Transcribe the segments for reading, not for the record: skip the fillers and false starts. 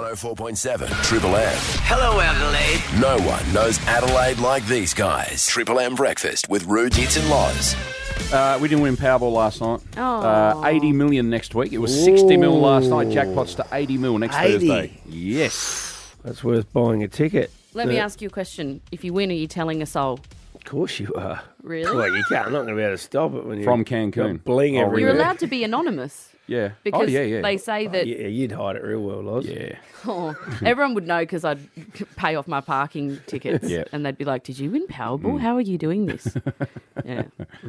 104.7 Triple M. Hello, Adelaide. No one knows Adelaide like these guys. Triple M Breakfast with Roo, Dits and Loz. We didn't win Powerball last night. Oh. 80 million next week. It was 60 mil last night. Jackpots to 80 mil next 80. Thursday. Yes. That's worth buying a ticket. Let me ask you a question. If you win, are you telling a soul? Of course you are. Really? Well, you can't. I'm not going to be able to stop it when you From Cancun. got bling Oh, everywhere. You're allowed to be anonymous Yeah. because yeah. they say that Yeah, you'd hide it real well, Loz. Yeah. everyone would know because I'd pay off my parking tickets Yeah. and they'd be like, did you win Powerball? How are you doing this? Yeah.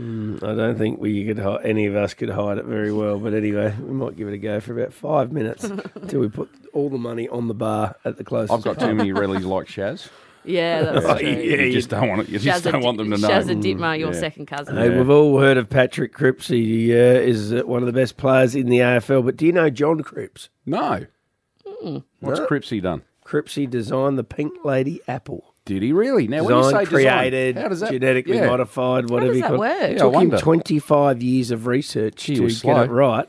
I don't think any of us could hide it very well. But anyway, we might give it a go for about 5 minutes until we put all the money on the bar at the closest. I've got too many rallies like Shaz. Yeah, that's true. You just don't want it. You just don't want them to know. Shazza Ditmar, your Yeah. second cousin. Hey, we've all heard of Patrick Cripps. He is one of the best players in the AFL. But do you know John Cripps? No. What's No. Cripsy done? Cripsy designed the Pink Lady apple. Did he really? Now, when you say Designed, created, design, how does that, genetically yeah. modified, How whatever does you that call work? it. Yeah, I Took him wonder. 25 years of research Gee, to we're get slow. it right.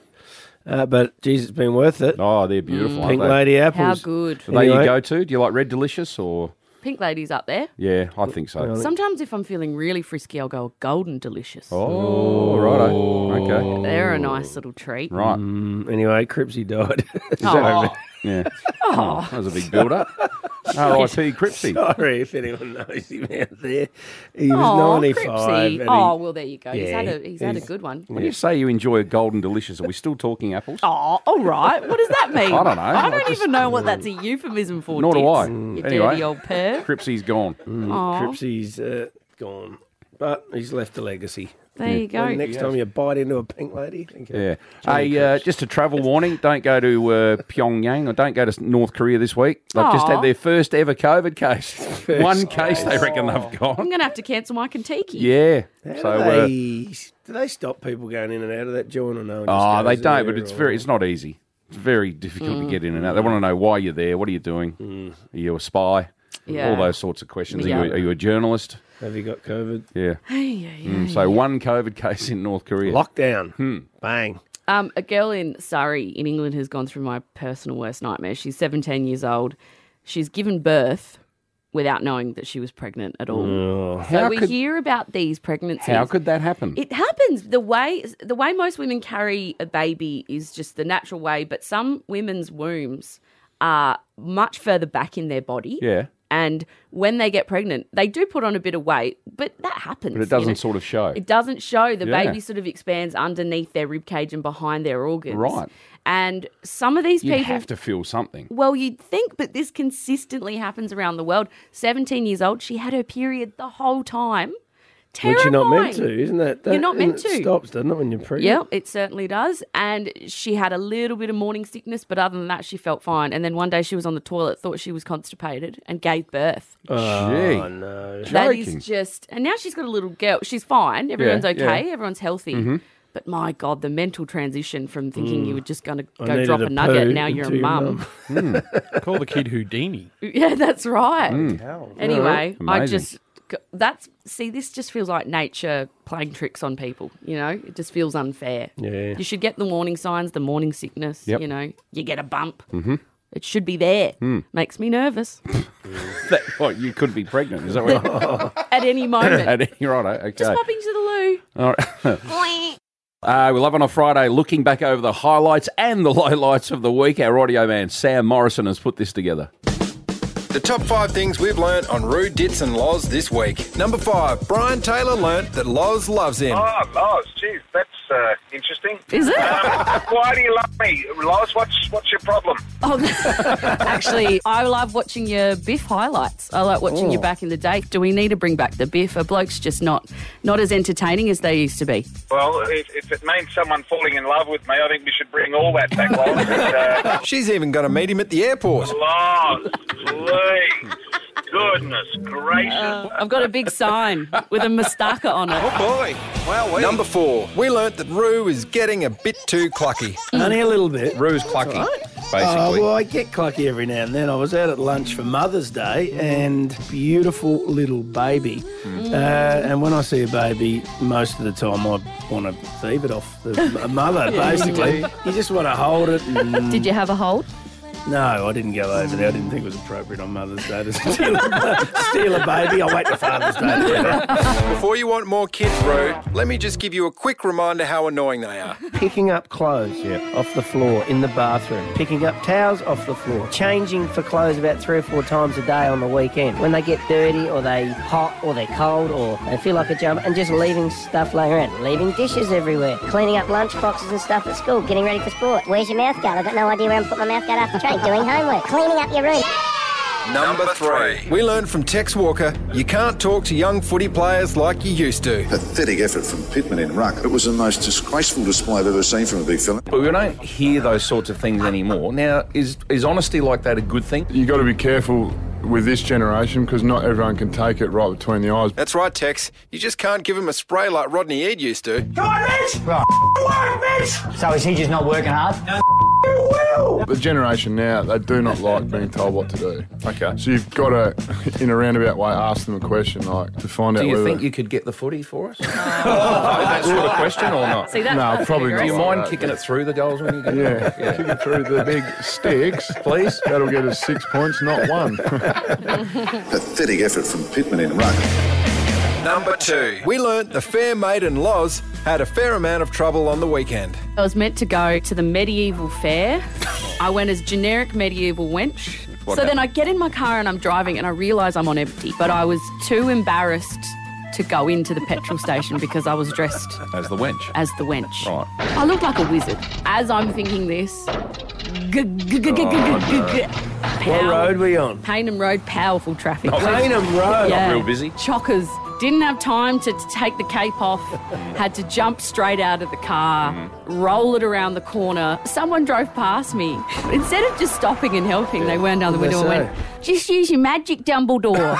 But, geez, it's been worth it. Oh, they're beautiful, Pink aren't they? Lady How apples. good. Are they Anyway. your go-to? Do you like Red Delicious or... Pink Lady's up there. Yeah, I think so. Sometimes if I'm feeling really frisky, I'll go Golden Delicious. Oh, righto. Okay. They're a nice little treat. Right. Anyway, Cripsy died. Oh, Yeah. Oh, that was a big build-up. R.I.P. Cripsy. Sorry if anyone knows him out there. He was oh 95. Cripsy. and Oh, well, there you go. Yeah, he's had a good one. When you say you enjoy a Golden Delicious, are we still talking apples? Oh, all right. What does that mean? I don't know. I don't I just- even know what that's a euphemism for. Nor do I. Dits. You Anyway. dirty old perv. Cripsy's gone. Aw, Cripsy's gone. But he's left a legacy. there you go. When next time you bite into a Pink Lady, think of Yeah. Johnny Hey, Cripps. just a travel warning. Don't go to Pyongyang or don't go to North Korea this week. They've just Aw. had their first ever COVID case. One case they reckon they've I'm got. going to have to cancel my Kentucky. Yeah. How So, do they stop people going in and out of that joint or no? oh, they don't, but it's not easy. It's very difficult to get in and out. They want to know why you're there. What are you doing? Are you a spy? Yeah. All those sorts of questions. Yeah. Are you a journalist? Have you got COVID? Yeah. Hey. So one COVID case in North Korea. Lockdown. Bang. A girl in Surrey in England has gone through my personal worst nightmare. She's 17 years old. She's given birth without knowing that she was pregnant at all. So How we could- hear about these pregnancies. How could that happen? It happens. The way most women carry a baby is just the natural way, but some women's wombs are much further back in their body. Yeah. And when they get pregnant, they do put on a bit of weight, but that happens. But it doesn't sort of show. It doesn't show. The Yeah. baby sort of expands underneath their rib cage and behind their organs. Right. And some of these You'd people have to feel something. well, you'd think, but this consistently happens around the world. 17 years old, she had her period the whole time. Terrifying. Which you're not meant to, isn't it? You're not meant It to. stops, doesn't it, when you're pregnant? Yeah, it certainly does. And she had a little bit of morning sickness, but other than that, she felt fine. And then one day she was on the toilet, thought she was constipated, and gave birth. Oh, Gee. no. That Joking. is just... And now she's got a little girl. She's fine. Everyone's Yeah, okay. yeah. Everyone's healthy. But my God, the mental transition from thinking you were just going to I go needed drop a nugget, poo and now you're into a your mum. Call the kid Houdini. Yeah, that's right. Anyway, I Amazing. just... this just feels like nature playing tricks on people, you know? It just feels unfair. Yeah. You should get the warning signs, the morning sickness, Yep. you know? You get a bump. Mm-hmm. It should be there. Makes me nervous What, you could be pregnant. Is that what? at any moment. Right, okay. Just pop into the loo. All right. We love on a Friday, looking back over the highlights and the lowlights of the week. Our audio man, Sam Morrison, has put this together. The top 5 things we've learnt on Roo, Dits and Loz this week. Number 5, Brian Taylor learnt that Loz loves him. Oh, Loz, geez, that's interesting. Is it? Why do you love me? Loz, what's your problem? Oh, actually, I love watching your Biff highlights. I like watching you back in the day. Do we need to bring back the Biff? Are blokes just not as entertaining as they used to be? Well, if it means someone falling in love with me, I think we should bring all that back, Loz. And, She's even got to meet him at the airport. Loz, please. Goodness gracious. I've got a big sign with a mustaka on it. Boy, wow. Number 4, we learnt that Roo is getting a bit too clucky. Only a little bit. Roo's clucky, basically. Oh, well, I get clucky every now and then. I was out at lunch for Mother's Day and beautiful little baby. And when I see a baby, most of the time I want to thieve it off the mother, basically. You just want to hold it. And Did you have a hold? No, I didn't go over there. I didn't think it was appropriate on Mother's Day to steal a baby. I'll wait till Father's Day to do that. Before you want more kids, Roo, let me just give you a quick reminder how annoying they are. Picking up clothes off the floor in the bathroom. Picking up towels off the floor. Changing for clothes about 3 or 4 times a day on the weekend. When they get dirty or they hot or they're cold or they feel like a jump, and just leaving stuff laying around. Leaving dishes everywhere. Cleaning up lunch boxes and stuff at school. Getting ready for sport. Where's your mouth guard? I've got no idea where I'm putting my mouth guard after training. Doing homework. Cleaning up your room. Number 3. We learned from Tex Walker, you can't talk to young footy players like you used to. Pathetic effort from Pittman in ruck. It was the most disgraceful display I've ever seen from a big fella. But we don't hear those sorts of things anymore. Now, is honesty like that a good thing? You got to be careful with this generation because not everyone can take it right between the eyes. That's right, Tex. You just can't give him a spray like Rodney Eade used to. Come on, Mitch! Right. Work, Mitch! So is he just not working hard? No, will! The generation now, they do not like being told what to do. Okay. So you've got to, in a roundabout way, ask them a question, like, to find out Do you whether... think you could get the footy for us? That sort of question or not? See, that's No, probably not. Do you like mind that, kicking but- it through the goals when you get Yeah, kick it through the big sticks, please. That'll get us 6 points, not 1. Pathetic effort from Pittman in ruck. Number 2. We learnt the fair maiden Loz had a fair amount of trouble on the weekend. I was meant to go to the medieval fair. I went as generic medieval wench. What So then happened? I get in my car and I'm driving and I realise I'm on empty. But I was too embarrassed to go into the petrol station because I was dressed As the wench. as the wench. Right. I looked like a wizard. As I'm thinking this, What road were you on? Paynham Road, powerful traffic. Paynham Road. Not real busy. Chockers. Didn't have time to take the cape off. Had to jump straight out of the car, roll it around the corner. Someone drove past me. Instead of just stopping and helping, they wound down the window and went, "Just use your magic, Dumbledore."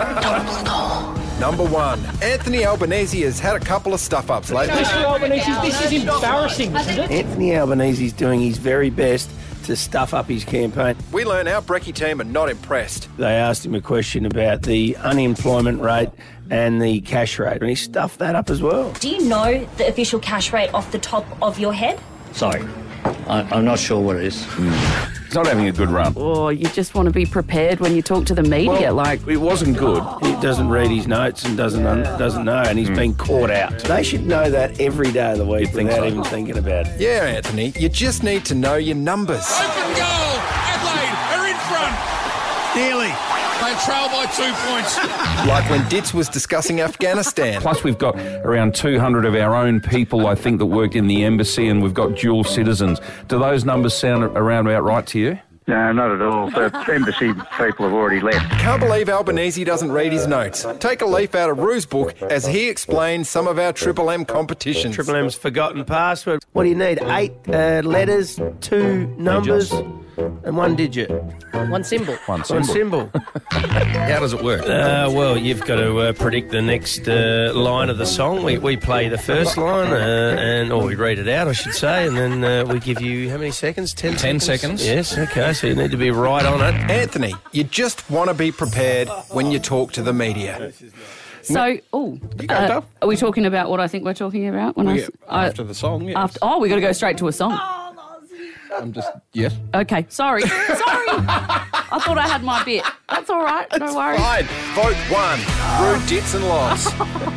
Number 1. Anthony Albanese has had a couple of stuff-ups lately. Mr. Albanese, this is embarrassing, isn't it? Anthony Albanese's doing his very best to stuff up his campaign. We learn our Brekkie team are not impressed. They asked him a question about the unemployment rate and the cash rate, and he stuffed that up as well. Do you know the official cash rate off the top of your head? Sorry, I'm not sure what it is. He's not having a good run. Or you just want to be prepared when you talk to the media. Like, It wasn't good. He doesn't read his notes and doesn't know, and he's been caught out. They should know that every day of the week without even thinking about it. Yeah, Anthony, you just need to know your numbers. Open goal! Adelaide are in front. Nearly. They trail by 2 points. Like when Ditz was discussing Afghanistan. Plus, we've got around 200 of our own people, I think, that work in the embassy, and we've got dual citizens. Do those numbers sound around about right to you? No, not at all. The embassy people have already left. Can't believe Albanese doesn't read his notes. Take a leaf out of Rue's book as he explains some of our Triple M competitions. Triple M's forgotten password. What do you need? 8 letters, 2 numbers, and 1 digit. one symbol. One One symbol. How does it work? Well, you've got to predict the next line of the song. We play the first line, or we read it out, I should say, and then we give you how many seconds? 10 10 seconds? seconds. Yes, okay, so you need to be right on it. Anthony, you just want to be prepared when you talk to the media. So, are we talking about what I think we're talking about? When After the song, yes. we got to go straight to a song. I'm just, yes. Okay, sorry. I thought I had my bit. That's all right. No worries. Fine. Vote 1. Rue, Ditz and Loz.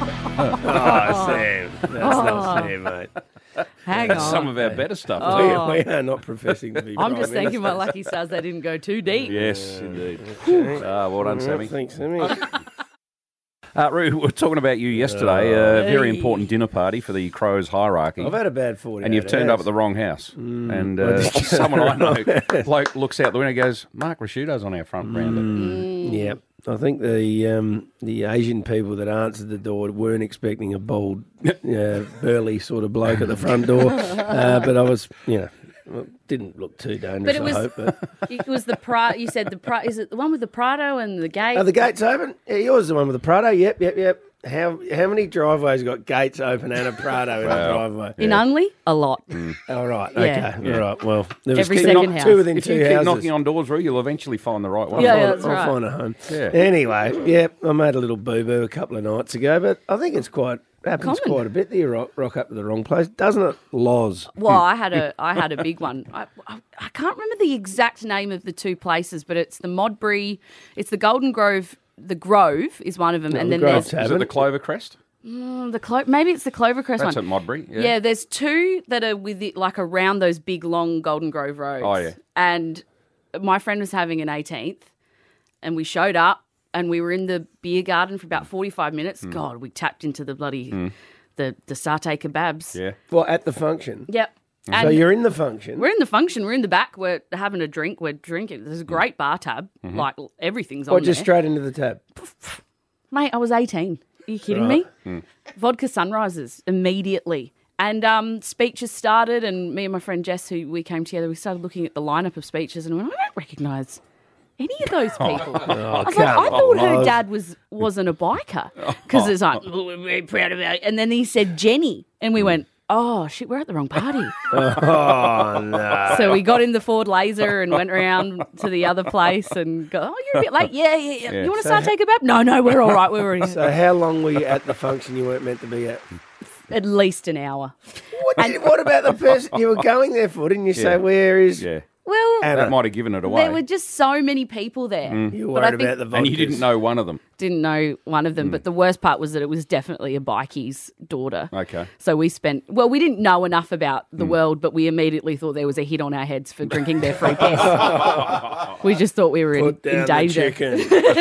Sam, that's not fair, mate. Hang That's on. some of our better stuff. Oh. We are not professing to be I'm just Prime thanking my Minister. lucky stars they didn't go too deep. Yes, indeed. Well done, Sammy. Thanks, Sammy. Rue, we were talking about you yesterday. A very important dinner party for the Crows hierarchy. I've had a bad 40. And you've turned up at the wrong house. And someone I know, bloke looks out the window and goes, Mark Rasciuto's on our front veranda. Yeah, I think the Asian people that answered the door weren't expecting a bald, burly sort of bloke at the front door. But I was, it didn't look too dangerous, I hope. But It was the Prado. You said the Prado. Is it the one with the Prado and the gate? Are the gates open? Yeah, yours is the one with the Prado. Yep. How many driveways got gates open and a Prado in the driveway? In Unley? A lot. All right. Yeah. Okay. All right. Well, there was Every second house. two within If two you keep houses. knocking on doors, Rue, you'll eventually find the right one. I'll that's I'll right. find a home. Yeah. Anyway, I made a little boo-boo a couple of nights ago, but I think it's quite happens common. quite a bit that you rock up to the wrong place, doesn't it, Loz? Well, I had a big one. I can't remember the exact name of the two places, but it's the Modbury, it's the Golden Grove. The Grove is one of them, and then there's Is it the Clovercrest? maybe it's the Clovercrest That's one. at Modbury. Yeah. Yeah, there's two that are with it, like around those big long Golden Grove roads. Oh, yeah. And my friend was having an 18th, and we showed up, and we were in the beer garden for about 45 minutes. God, we tapped into the bloody the satay kebabs. Yeah. Well, at the function. Yep. So And you're in the function. we're in the function. We're in the back. We're having a drink. We're drinking. There's a great bar tab. Like everything's on Or there. just straight into the tab? Mate, I was 18. Are you kidding me? Vodka sunrises immediately. And speeches started, and me and my friend Jess, who we came together, we started looking at the lineup of speeches, and we went, I don't recognise any of those people. I was like, I thought her dad wasn't a biker. Because it's like, oh, we're very proud of it. And then he said Jenny, and we went, oh, shit, we're at the wrong party. Oh, no. So we got in the Ford Laser and went around to the other place and go, oh, you're a bit late. Yeah. You want to start taking a kebab? No, we're all right. We're already So how long were you at the function you weren't meant to be at? at least an hour. What about the person you were going there for? Didn't you say, where is... Yeah. Well, That might have given it away. there were just so many people there. You But I worried think- about the vodkas. And you didn't know one of them. Didn't know one of them, but the worst part was that it was definitely a bikie's daughter. Okay. So we didn't know enough about the world, but we immediately thought there was a hit on our heads for drinking their free piss. We just thought we were in Put down the danger. chicken.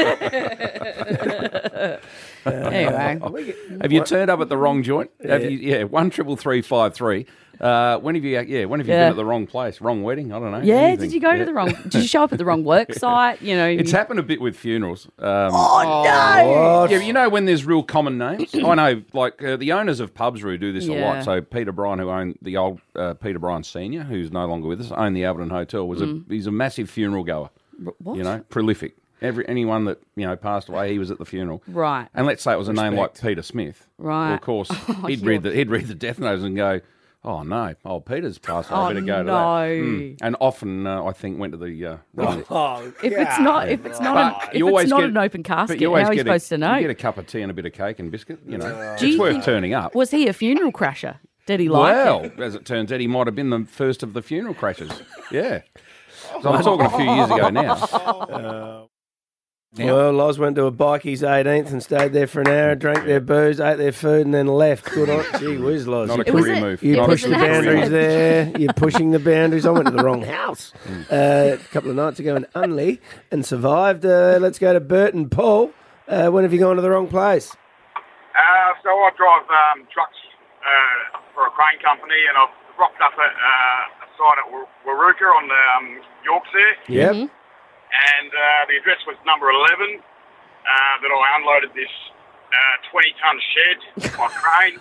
Anyway, Have you turned up at the wrong joint? Have you? Yeah, 133353. When have you been at the wrong place? Wrong wedding? I don't know. yeah, Anything. did you go to the wrong? Did you show up at the wrong work site? You know, It's happened a bit with funerals. no! What? Yeah, you know when there's real common names? I know, like the owners of Pubsroo do this a Yeah. lot. So Peter Bryan, who owned the old Peter Bryan Senior, who's no longer with us, owned the Alberton Hotel, he's a massive funeral goer. What? You know, prolific. Anyone that passed away, he was at the funeral. Right. And let's say it was a name like Peter Smith. Right. Well, of course, he'd read the death notes and go, "Oh no, old Peter's passed away. I better go to that." And often, I think, went to the wrong. If it's not an open casket, how are you supposed to know? You get a cup of tea and a bit of cake and biscuit. Do It's you worth think- turning up. Was he a funeral crasher? Did he like it? Well, as it turns out, he might have been the first of the funeral crashers. Yeah. So I'm talking a few years ago now. Well, Loz went to a bikie's 18th and stayed there for an hour, drank their booze, ate their food, and then left. Good on. Gee whiz, Loz. Not a career move. You Not a pushed the career boundaries move. there. You're pushing the boundaries. I went to the wrong house a couple of nights ago in Unley and survived. Let's go to Bert and Paul. When have you gone to the wrong place? So I drive trucks for a crane company, and I've rocked up at a site at Waruka on the Yorks there. Yep. And the address was number 11, that I unloaded this 20-ton shed on crane.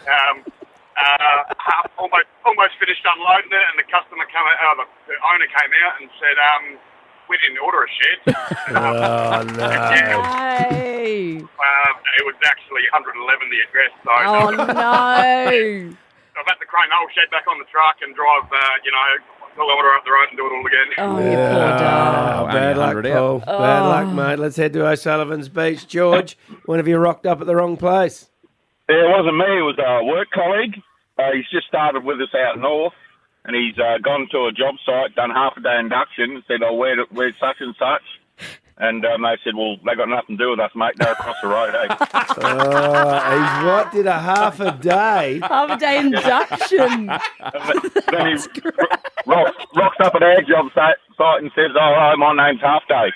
Almost finished unloading it, and the customer the owner came out and said, we didn't order a shed. Oh, no. Hey. It was actually 111, the address. So Oh no! I've had to crane the whole shed back on the truck and drive, a kilometre up the road and do it all again. Oh, you poor dog. Oh, bad luck, 100 Paul. Bad luck, mate. Let's head to O'Sullivan's Beach. George, when have you rocked up at the wrong place? Yeah, it wasn't me. It was a work colleague. He's just started with us out north, and he's gone to a job site, done half a day induction, said, where's such and such? And they said, well, they got nothing to do with us, mate. They're across the road, eh? He's what? Did a half a day? Half a day induction. Then he rocks up at our job site and says, my name's Half Day.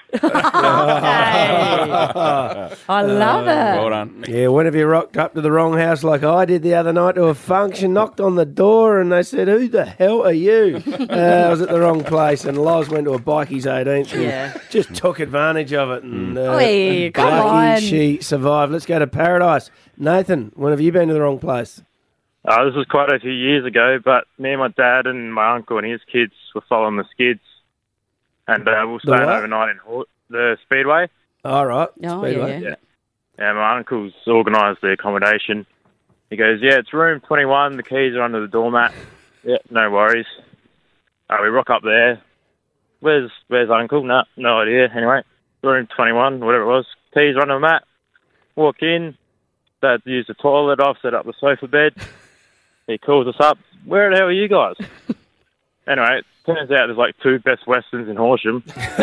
I love it. Well done. Yeah, when have you rocked up to the wrong house like I did the other night to a function, knocked on the door and they said, who the hell are you? I was at the wrong place and Loz went to a bikie's 18th and just took advantage of it. And Hey, come lucky on. she survived. Let's go to Paradise. Nathan, when have you been to the wrong place? This was quite a few years ago, but me and my dad and my uncle and his kids were following the skids. And we were staying what? overnight in the Speedway. All right. Oh, Speedway. yeah. Yeah, my uncle's organised the accommodation. He goes, yeah, it's room 21. The keys are under the doormat. Yeah, no worries. We rock up there. Where's Uncle? No idea. Anyway, room 21, whatever it was. Keys are under the mat. Walk in. Dad used the toilet off, set up the sofa bed. He calls us up. Where the hell are you guys? Anyway, turns out there's like 2 Best Westerns in Horsham.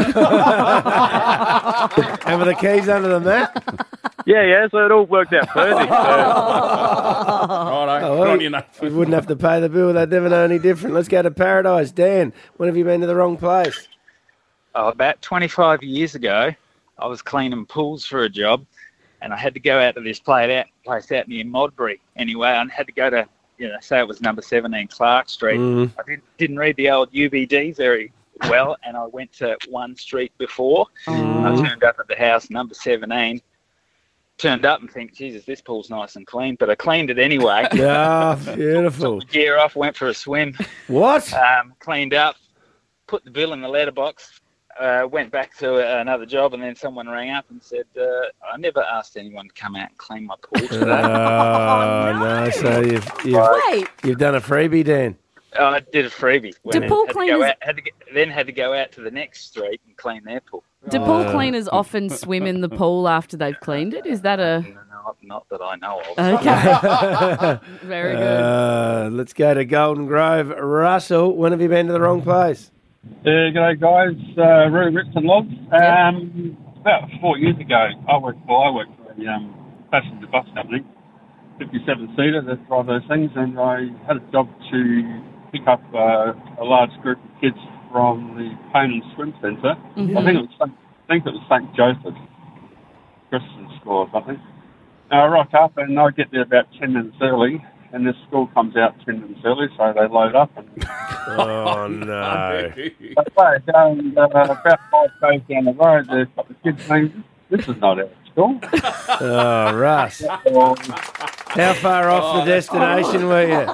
And with the keys under the mat? Yeah, so it all worked out perfect. We wouldn't have to pay the bill. They'd never know any different. Let's go to Paradise. Dan, when have you been to the wrong place? Oh, about 25 years ago, I was cleaning pools for a job, and I had to go out to this place out near Modbury. Anyway, I had to go to, say it was number 17 Clark Street. I didn't read the old UBD very well, and I went to one street before. I turned up at the house, number 17. Turned up and think, Jesus, this pool's nice and clean. But I cleaned it anyway. Yeah, beautiful. Took the gear off, went for a swim. What? Cleaned up, put the bill in the letterbox. Went back to another job, and then someone rang up and said, I never asked anyone to come out and clean my pool today. No. So you've done a freebie, Dan. I did a freebie. Do pool cleaners... had to go out to the next street and clean their pool. Do pool cleaners often swim in the pool after they've cleaned it? Is that a... No, not that I know of. Okay. Very good. Let's go to Golden Grove. Russell, when have you been to the wrong place? G'day guys, Roo, Rips and Logs. About 4 years ago, I worked for a passenger bus company, 57-seater, that drive those things, and I had a job to pick up a large group of kids from the Payne Swim Centre. I think it was St. Joseph's Christian School or something. I rock up and I get there about 10 minutes early, and this school comes out 10 minutes early, so they load up. And oh, no. Going about 5 days down the road, there's got the kids saying, this is not our school. Oh, Russ. How far off the destination were you?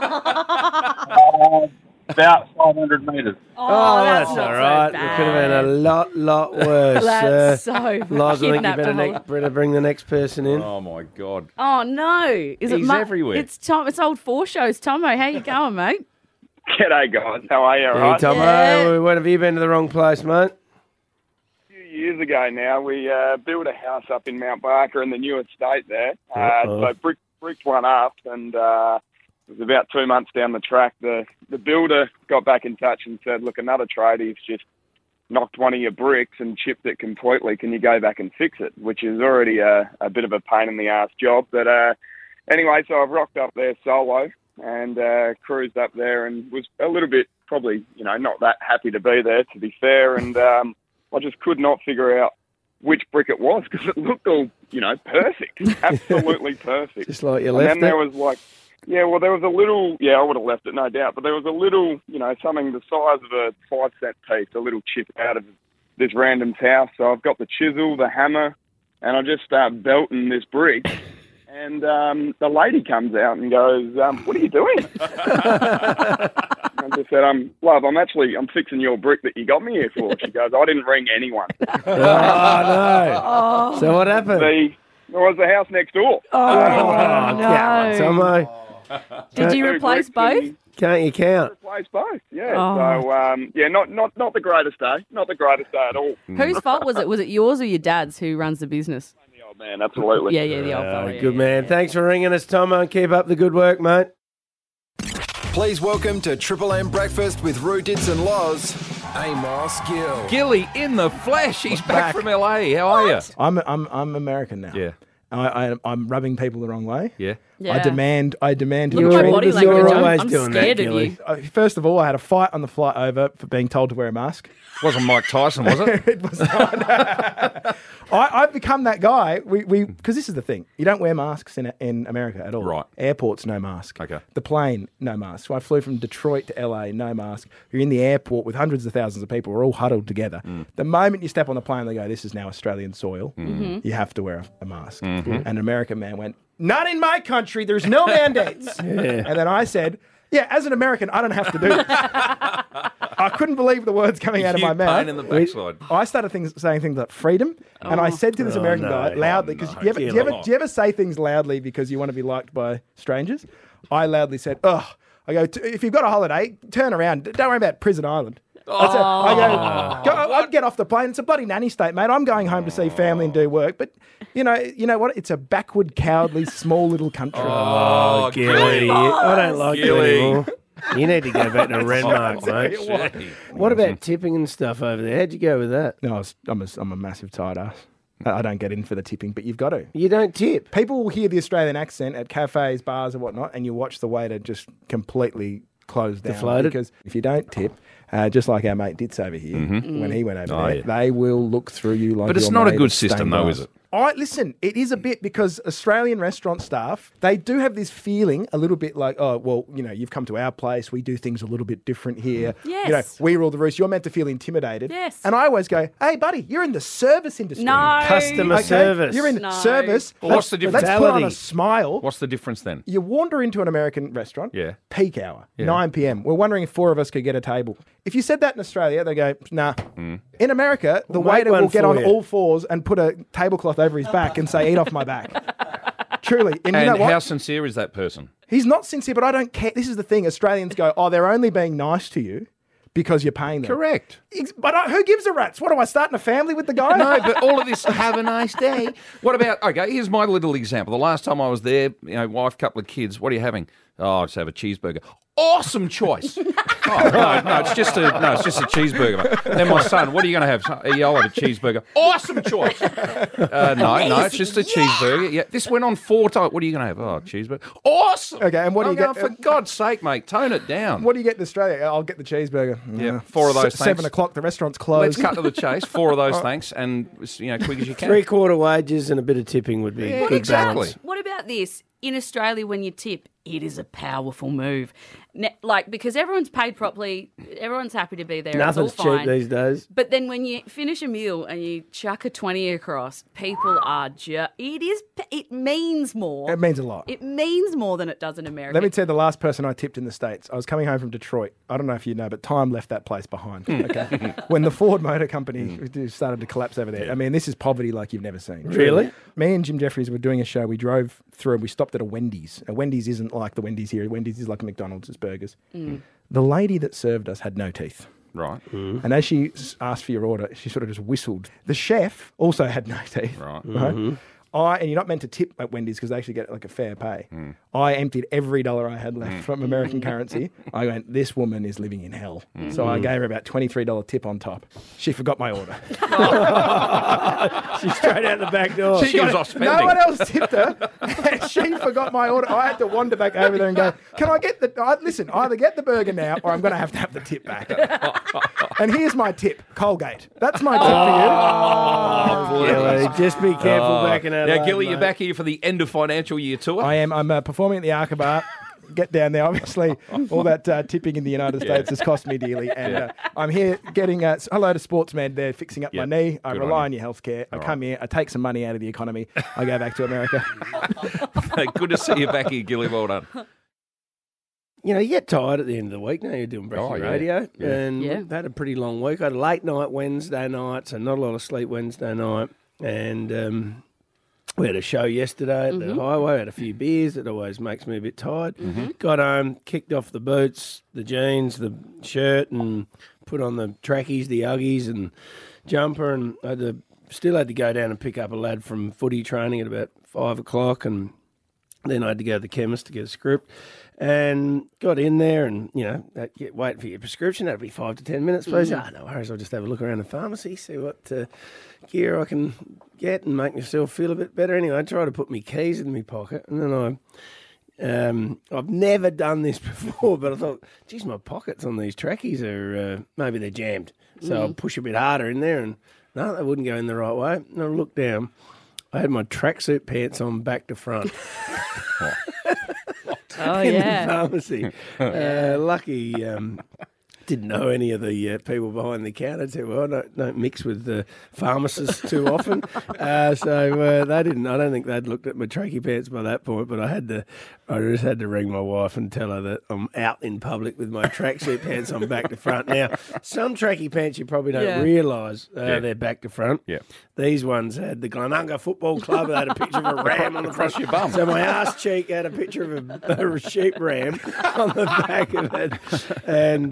About 500 metres. Oh, that's all right. It could have been a lot worse. That's so bad. Loz, I think you better bring the next person in. Oh, my God. Oh, no. He's everywhere. It's old Four Shows. Tomo, how you going, mate? G'day, guys. How are you? All right? Hey, Tomo, when have you been to the wrong place, mate? A few years ago now, we built a house up in Mount Barker in the new estate there. So bricked one up, and it was about 2 months down the track. The builder got back in touch and said, look, another tradie's just knocked one of your bricks and chipped it completely. Can you go back and fix it? Which is already a bit of a pain in the ass job. But anyway, so I've rocked up there solo and cruised up there and was a little bit probably, not that happy to be there, to be fair. And I just could not figure out which brick it was because it looked all, perfect. Absolutely perfect. Just like you left it? And then there was there was a little, I would have left it, no doubt, but there was a little, something the size of a 5-cent piece, a little chip out of this random's house. So I've got the chisel, the hammer, and I just start belting this brick. And the lady comes out and goes, what are you doing? I just said, love, I'm fixing your brick that you got me here for. She goes, I didn't ring anyone. Oh, no. So what happened? It was the house next door. Oh, no. Tomo. Did you replace both? Can't you count? Replace both, yeah. So, not the greatest day. Not the greatest day at all. Whose fault was it? Was it yours or your dad's who runs the business? The old man, absolutely. Yeah, the old fella. Good man. Thanks for ringing us, Tomo, and keep up the good work, mate. Please welcome to Triple M Breakfast with Roo, Dits and Loz, Amos Gill. Gilly in the flesh. He's back from LA. How are you? I'm American now. Yeah. I'm rubbing people the wrong way. Yeah. I demand. Look at my body language. I'm scared of you. First of all, I had a fight on the flight over for being told to wear a mask. Wasn't Mike Tyson, was it? It was not. I've become that guy. Because this is the thing. You don't wear masks in America at all. Right. Airports, no mask. Okay. The plane, no mask. So I flew from Detroit to LA, no mask. You're in the airport with hundreds of thousands of people. We're all huddled together. The moment you step on the plane, they go, this is now Australian soil. You have to wear a mask. And an American man went, not in my country. There's no mandates. And then I said, yeah, as an American, I don't have to do this. I couldn't believe the words coming out of my mouth. Pain in the backside. I started saying things like freedom, and I said to this American guy loudly, because do you ever say things loudly because you want to be liked by strangers? I loudly said, I go, if you've got a holiday, turn around. Don't worry about Prison Island. I'd get off the plane. It's a bloody nanny state, mate. I'm going home to see family and do work. But you know what? It's a backward, cowardly, small little country. Oh, Gilly. I don't like you anymore. You need to go back to Renmark, mate. What about tipping and stuff over there? How'd you go with that? No, I'm a massive tight ass. I don't get in for the tipping, but you've got to. You don't tip. People will hear the Australian accent at cafes, bars, and whatnot, and you watch the waiter just completely close down. Deflated. Because if you don't tip, just like our mate Ditz over here, when he went over there, they will look through you like. But it's not a good system, though, is it? Listen, it is a bit because Australian restaurant staff, they do have this feeling a little bit like, oh, well, you've come to our place. We do things a little bit different here. Yes. We rule the roost. You're meant to feel intimidated. Yes. And I always go, hey, buddy, you're in the service industry. No. Customer service. You're in service. Well, what's the difference? Let's put on a smile. What's the difference then? You wander into an American restaurant, peak hour, Yeah. 9 p.m. We're wondering if 4 of us could get a table. If you said that in Australia, they go, nah. In America, the We'll make waiter one will get for on you. all fours and put a tablecloth over his back and say, eat off my back. Truly. And you know what? How sincere is that person? He's not sincere, but I don't care. This is the thing. Australians go, oh, they're only being nice to you because you're paying them. Correct. But who gives a rat's? What, am I starting a family with the guy? No, but all of this, have a nice day. What about, okay, here's my little example. The last time I was there, wife, couple of kids, what are you having? Oh, I'll just have a cheeseburger. Awesome choice. No, it's just a cheeseburger, mate. Then my son, what are you going to have? I'll have a cheeseburger. Awesome choice. No, it's just a cheeseburger. Yeah, this went on 4 times. What are you going to have? Oh, cheeseburger. Awesome. Okay, and what do you get? For God's sake, mate, tone it down. What do you get in Australia? I'll get the cheeseburger. Yeah, 4 of those, thanks. 7 o'clock, the restaurant's closed. Let's cut to the chase. 4 of those, thanks, and quick as you can. 3/4 wages and a bit of tipping would be good balance. What about this? In Australia, when you tip, it is a powerful move. Because everyone's paid properly, everyone's happy to be there. Nothing's it's all fine. cheap these days. But then when you finish a meal and you chuck a 20 across, people are it means more. It means a lot. It means more than it does in America. Let me tell you the last person I tipped in the States. I was coming home from Detroit. I don't know if you know, but time left that place behind. Okay, when the Ford Motor Company started to collapse over there. I mean, this is poverty like you've never seen. Really? Me and Jim Jeffries were doing a show. We drove through and we stopped at a Wendy's. A Wendy's isn't like the Wendy's here. Wendy's is like a McDonald's. It's burgers. The lady that served us had no teeth. Right. And as she asked for your order, she sort of just whistled. The chef also had no teeth. Right. And you're not meant to tip at Wendy's because they actually get like a fair pay. I emptied every dollar I had left from American currency. I went, this woman is living in hell. So I gave her about $23 tip on top. She forgot my order. She's straight out the back door. She was off spending. No one else tipped her. And she forgot my order. I had to wander back over there and go, can I get listen, either get the burger now or I'm going to have the tip back. And here's my tip, Colgate. That's my tip for you. Gilly, just be careful backing out. Now, Gilly, you're back here for the end of financial year tour. I am. I'm performing at the Arkabar. Get down there. Obviously, all that tipping in the United States has cost me dearly. And I'm here getting hello to Sportsmed. They're fixing up my knee. I rely on your healthcare. I come here. I take some money out of the economy. I go back to America. Good to see you back here, Gilly. Well done. You get tired at the end of the week. Now you're doing breakfast radio. Yeah. And we've had a pretty long week. I had a late night Wednesday night, so not a lot of sleep Wednesday night. And we had a show yesterday at the highway, had a few beers. It always makes me a bit tired. Got home, kicked off the boots, the jeans, the shirt, and put on the trackies, the Uggies, and jumper. And I still had to go down and pick up a lad from footy training at about 5 o'clock. And then I had to go to the chemist to get a script. And got in there and, wait for your prescription. That'll be 5 to 10 minutes, please. No worries. I'll just have a look around the pharmacy, see what gear I can get and make myself feel a bit better. Anyway, I tried to put my keys in my pocket and then I've never done this before, but I thought, geez, my pockets on these trackies are, maybe they're jammed. So I'll push a bit harder in there and no, they wouldn't go in the right way. And I looked down. I had my tracksuit pants on back to front. In the pharmacy. Lucky didn't know any of the people behind the counter too well. Don't mix with the pharmacists too often. So they didn't. I don't think they'd looked at my trachea pants by that point. But I just had to ring my wife and tell her that I'm out in public with my tracksuit pants on back to front. Now, some trachea pants you probably don't realise they're back to front. Yeah. These ones had the Glenunga Football Club. They had a picture of a ram on the front. Your bum. So my ass cheek had a picture of a sheep ram on the back of it. And anyway,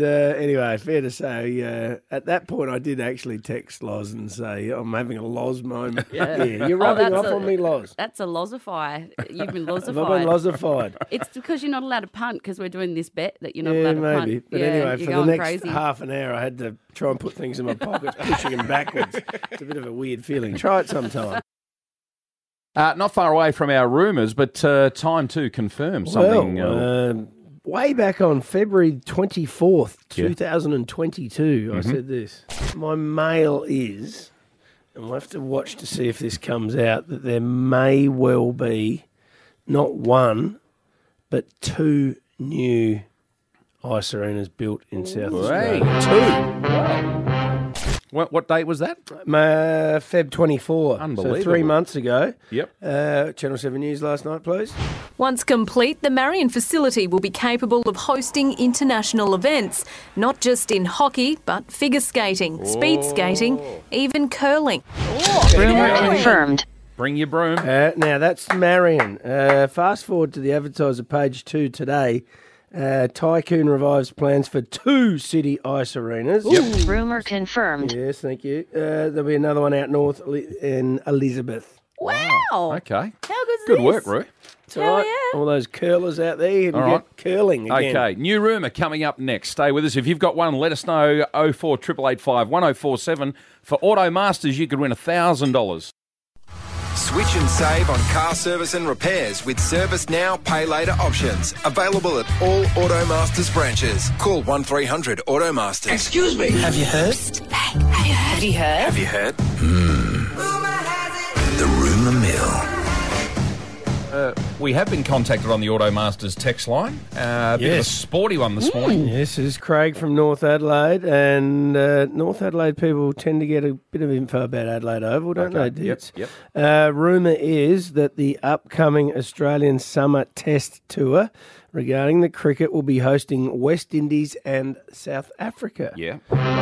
anyway, fair to say, at that point I did actually text Loz and say, I'm having a Loz moment. Yeah. You're rubbing off on me, Loz. That's a Lozify. You've been Lozified. Have I been Lozified? It's because you're not allowed to punt because we're doing this bet that you're not Yeah, allowed to maybe. punt. But Yeah, anyway, you're for the going next crazy. half an hour, I had to try and put things in my pockets, pushing them backwards. It's a bit of a weird feeling. Try it sometime. Not far away from our rumours, but time to confirm something. Well, way back on February 24th, Yeah. 2022, I said this. My mail is, and we'll have to watch to see if this comes out, that there may well be not one, but two new ice arenas built in South Australia. Two. What date was that? Feb 24. Unbelievable. So 3 months ago. Yep. Channel 7 News last night, please. Once complete, the Marion facility will be capable of hosting international events, not just in hockey, but figure skating, speed skating, even curling. Rumour confirmed. Bring your broom. Now, that's Marion. Fast forward to the advertiser page 2 today. Tycoon revives plans for 2 city ice arenas. Yep. Rumour confirmed. Yes, thank you. There'll be another one out north in Elizabeth. Wow. Okay. How good's Good this? work, Roo. It's all right. All those curlers out there, you can All get right. curling again. Okay, new rumour coming up next. Stay with us. If you've got one, let us know. 048885 1047. For Auto Masters, you could win $1,000. Switch and save on car service and repairs with Service Now, Pay Later options. Available at all Automasters branches. Call 1300 Automasters. Excuse me. Have you heard? Have you heard? Have you heard? The rumour mill. We have been contacted on the Auto Masters text line. A bit of a Yes. sporty one this morning. Yes, this is Craig from North Adelaide, and North Adelaide people tend to get a bit of info about Adelaide Oval, don't they, Dits? Yep. Rumour is that the upcoming Australian Summer Test Tour regarding the cricket will be hosting West Indies and South Africa. Yeah.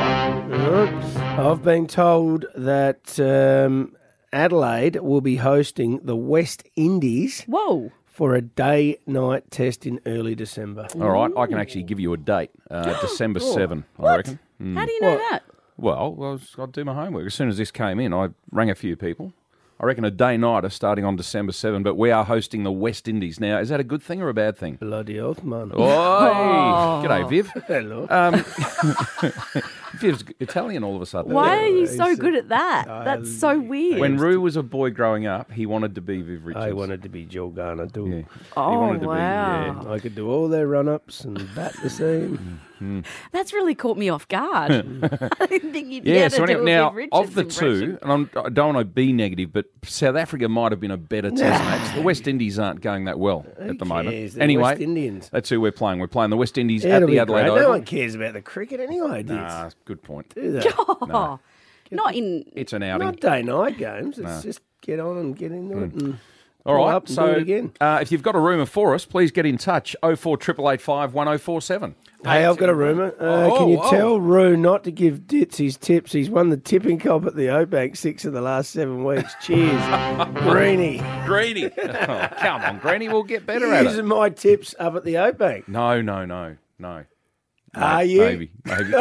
I've been told that Adelaide will be hosting the West Indies. Whoa. For a day-night test in early December. All right, I can actually give you a date. December 7, I What? reckon. How do you know that? Well, I'll do my homework. As soon as this came in, I rang a few people. I reckon a day-nighter starting on December 7, but we are hosting the West Indies. Now, is that a good thing or a bad thing? Bloody oath, man. Oi! G'day, Viv. Hello. Viv's Italian all of a sudden. Why are you so good at that? That's so weird. When Roo was a boy growing up, he wanted to be Viv Richards. I wanted to be Joe Garner too. Yeah. Oh, He wanted to wow. Be, I could do all their run-ups and bat the same. That's really caught me off guard. I didn't think you'd be Yeah, able so to do anyway, a now, Viv Richards of the impression. two, and I don't want to be negative, but South Africa might have been a better test match. The West Indies aren't going that well at the moment. cares? They're Anyway, West Indians. that's who we're playing. We're playing the West Indies Yeah, at it'll the be Adelaide great. Oval. No one cares about the cricket anyway, Dits. Nah, good point. Do they? Oh, not in. It's an outing. Not day-night games. It's No. just get on and get into it. And All pull right, up and so do it again. if you've got a rumour for us, please get in touch. 048885 1047. Hey, I've got a rumour. Can you tell Roo not to give Dits his tips? He's won the tipping comp at the Obank 6 of the last 7 weeks. Cheers. Greenie. Greenie. Oh, come on, Greenie, we'll get better at Using it. my tips up at the Obank. No. Are you? Maybe.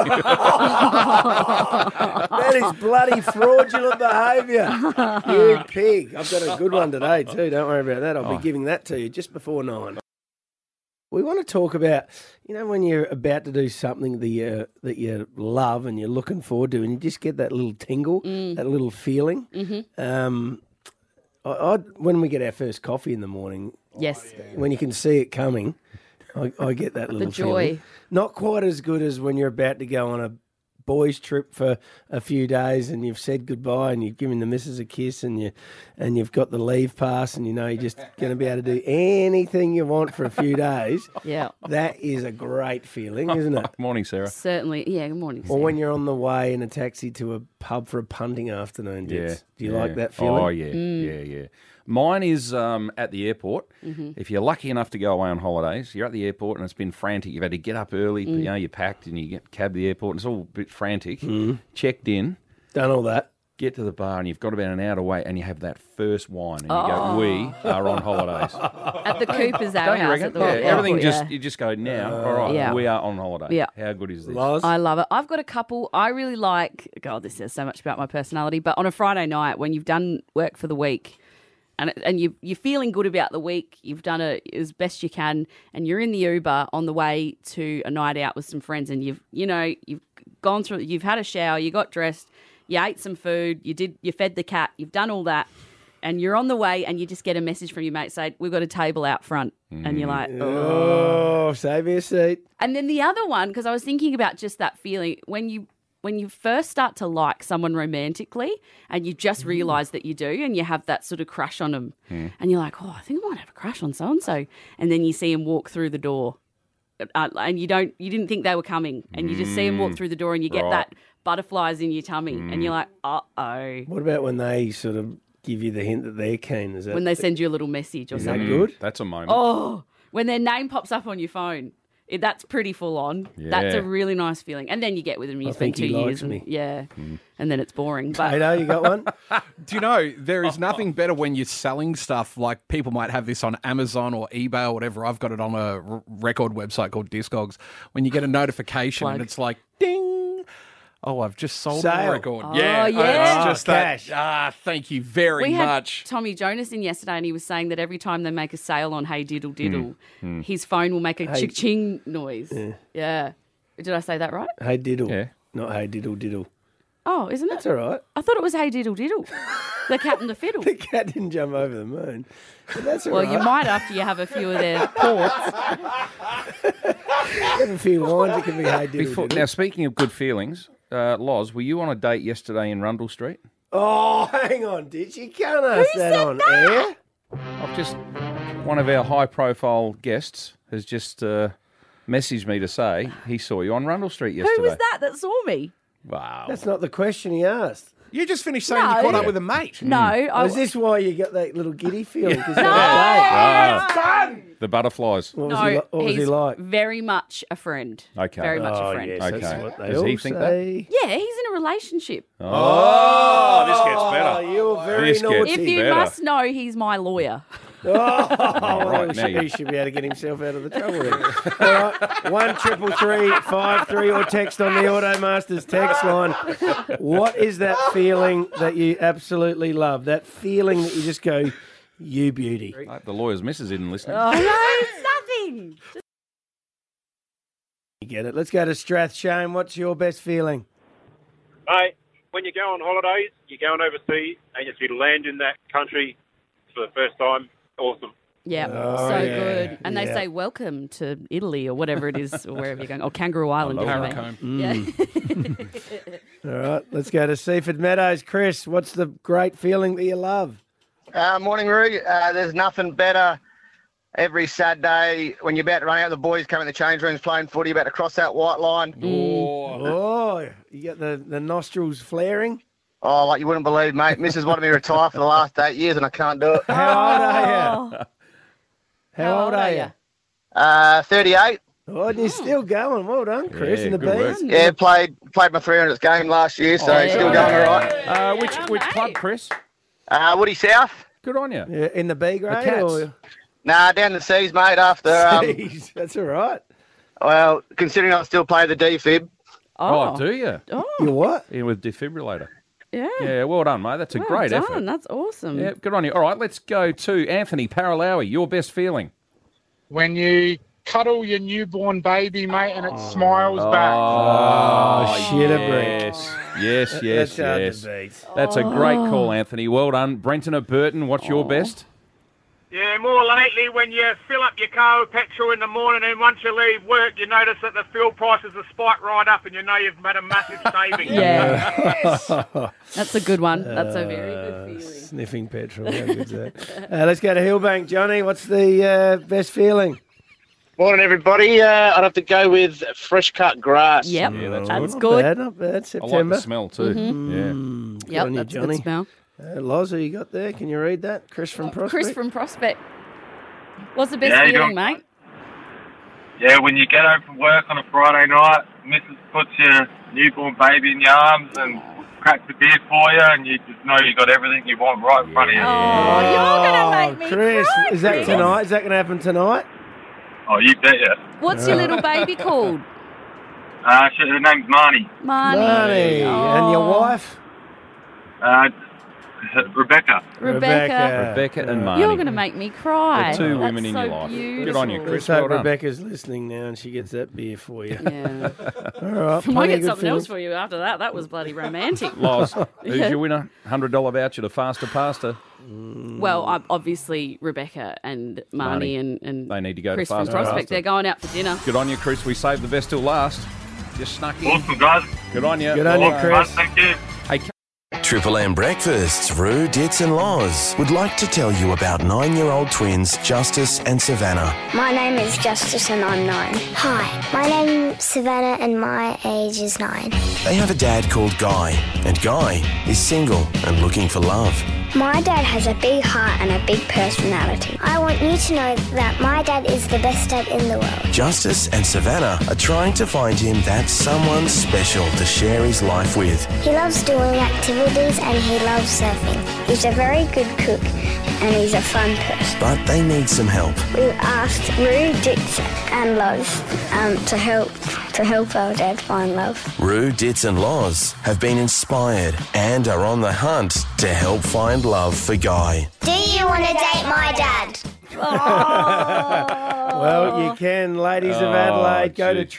That is bloody fraudulent behaviour. You pig. I've got a good one today too. Don't worry about that. I'll be giving that to you just before 9. We want to talk about, when you're about to do something that you love and you're looking forward to, and you just get that little tingle, that little feeling. Mm-hmm. When we get our first coffee in the morning, Yes. when you can see it coming, I get that little joy. feeling. Not quite as good as when you're about to go on a boys' trip for a few days and you've said goodbye and you've given the missus a kiss and you've got the leave pass and you're just going to be able to do anything you want for a few days. Yeah. That is a great feeling, isn't it? Morning, Sarah. Certainly. Yeah, good morning. Or when you're on the way in a taxi to a pub for a punting afternoon. Yeah. Dits. Do you like that feeling? Oh, yeah, yeah. Mine is at the airport. Mm-hmm. If you're lucky enough to go away on holidays, you're at the airport and it's been frantic. You've had to get up early, you're packed and you get cab to the airport and it's all a bit frantic. Checked in. Done all that. get to the bar and you've got about an hour to wait and you have that first wine and you go, we are on holidays. At the Cooper's Ale Don't you House. reckon? At the Everything yeah. you just go, now, all right, we are on holiday. Yeah. How good is this? I love it. I've got a couple. I really like, God, this says so much about my personality, but on a Friday night when you've done work for the week and you're feeling good about the week, you've done it as best you can, and you're in the Uber on the way to a night out with some friends, and you've gone through, you've had a shower, you got dressed, you ate some food, you fed the cat, you've done all that, and you're on the way and you just get a message from your mate saying, we've got a table out front. And you're like, oh, save me a seat. And then the other one, because I was thinking about just that feeling, when you first start to like someone romantically and you just realise that you do and you have that sort of crush on them and you're like, oh, I think I might have a crush on so-and-so. And then you see him walk through the door and you didn't think they were coming and you just see him walk through the door and you get that butterflies in your tummy and you're like, uh-oh. What about when they sort of give you the hint that they're keen? Is that when they send you a little message or something? Is that good? That's a moment. Oh, when their name pops up on your phone. That's pretty full on. Yeah. That's a really nice feeling. And then you get with them and you spend 2 years. And then it's boring. But Tato, you got one? Do you know, there is nothing better when you're selling stuff, like people might have this on Amazon or eBay or whatever. I've got it on a record website called Discogs. When you get a notification and it's like, ding, oh, I've just sold a record. Oh, yeah. It's just cash. that. Thank you very we much. had Tommy Jonas in yesterday and he was saying that every time they make a sale on Hey Diddle Diddle, his phone will make a ching noise. Yeah. Did I say that right? Hey Diddle. Yeah. Not Hey Diddle Diddle. Oh, isn't it? That's all right. I thought it was Hey Diddle Diddle. The cat and the fiddle. The cat didn't jump over the moon. But that's all Well, right. you might after you have a few of their ports. Have a few wines, it can be Hey Diddle Diddle. Now, speaking of good feelings, Loz, were you on a date yesterday in Rundle Street? Oh, hang on, did you? Can't ask that on air. I've just, one of our high-profile guests has just messaged me to say he saw you on Rundle Street yesterday. Who was that saw me? Wow. That's not the question he asked. You just finished saying No. you caught up with a mate. No. Is this why you got that little giddy feeling? No. done. The butterflies. What was he he's like? very much a friend. Okay. Very much a friend. Yes, Okay. that's what they Does all he think say. Yeah, he's in a relationship. Oh, this gets better. You're very This gets naughty. If you better. must know, he's my lawyer. Oh, right, now he should be able to get himself out of the trouble then. All right, 1-333-53 or text on the Automasters text line. What is that feeling that you absolutely love? That feeling that you just go, you beauty. The lawyer's missus isn't listening. Oh, no, it's nothing. You get it. Let's go to Strath. Shane, what's your best feeling? Mate, when you go on holidays, you're going overseas, and you land in that country for the first time. Awesome. Yeah, Oh, so yeah, good. And they yeah. say, welcome to Italy or whatever it is, or wherever you're going. Or Kangaroo Island. love isn't that. it? Yeah. All right, let's go to Seaford Meadows. Chris, what's the great feeling that you love? Morning, Roo. There's nothing better every Saturday when you're about to run out. The boys come in the change rooms playing footy, about to cross that white line. Oh, you got the nostrils flaring? Oh, like you wouldn't believe, mate. Mrs. wanted me to retire for the last 8 years and I can't do it. How old are you? How old are you? 38. Oh, and you're still going. Well done, Chris, Yeah, in the good work. bees. Yeah, played my 300th game last year, so still going all right. Which club, Chris? Woody South. Good on you. Yeah, in the B grade? Cats. Or? Nah, down the seas, mate, after... Jeez, that's all right. well, considering I still play the D-fib. Oh, do you? Oh, You what? Yeah, with defibrillator. yeah. Yeah, well done, mate. That's a Well great done. effort. That's awesome. Yeah, good on you. All right, let's go to Anthony Paralawi. Your best feeling? When you cuddle your newborn baby, mate, and it smiles back. Oh, shit a brick. Yes, yes, That's hard to yes. beat. That's a great call, Anthony. Well done. Brenton at Burton, what's your best? Yeah, more lately when you fill up your car with petrol in the morning and once you leave work, you notice that the fuel prices have spiked right up and you know you've made a massive saving. Yeah. That's a good one. That's a very good feeling. Sniffing petrol. How good's that? Let's go to Hillbank. Johnny, what's the best feeling? Morning, everybody. I'd have to go with fresh cut grass. Yep, Yeah, that's that's Not good. bad, not bad. I like September. the smell too. Good Yep, on you, that's a Johnny. good smell. Loz, who you got there? Can you read that? Chris from Prospect? Chris from Prospect. What's the best Yeah, you feeling, got- mate? Yeah, when you get home from work on a Friday night, Mrs. puts your newborn baby in your arms and cracks a beer for you, and you just know you got everything you want right in front of you. Oh, you're going to make me Chris, cry, is that Chris. tonight? Is that going to happen tonight? Oh, you bet you. What's your little baby called? Her name's Marnie. Marnie. And your wife? Rebecca. Rebecca and Marnie. You're going to make me cry. The two That's women in so your life. Beautiful. Good on you, Chris. Let's hope Well done. Rebecca's listening now and she gets that beer for you. Yeah. All right. I might plenty get of good something else feelings. for you after that. That was bloody romantic. Loz, who's Yeah. your winner? $100 voucher to Faster Pasta. Well, obviously Rebecca and Marnie and They need to go Chris to from Faster Prospect. Pasta. They're going out for dinner. Good on you, Chris. We saved the best till last. Just snuck in. Awesome, guys. Good on you. Good on you, Chris. Thank you. Hey, Triple M Breakfasts, Roo, Dits and Loz would like to tell you about 9-year-old twins Justice and Savannah. My name is Justice and I'm 9. Hi, my name is Savannah and my age is 9. They have a dad called Guy, and Guy is single and looking for love. My dad has a big heart and a big personality. I want you to know that my dad is the best dad in the world. Justice and Savannah are trying to find him that someone special to share his life with. He loves doing activities and he loves surfing. He's a very good cook and he's a fun person. But they need some help. We've asked Roo, Dix and Loz to help our dad find love. Roo, Dits and Loz have been inspired and are on the hunt to help find love for Guy. Do you want to date my dad? Well, you can, ladies of Adelaide. Go to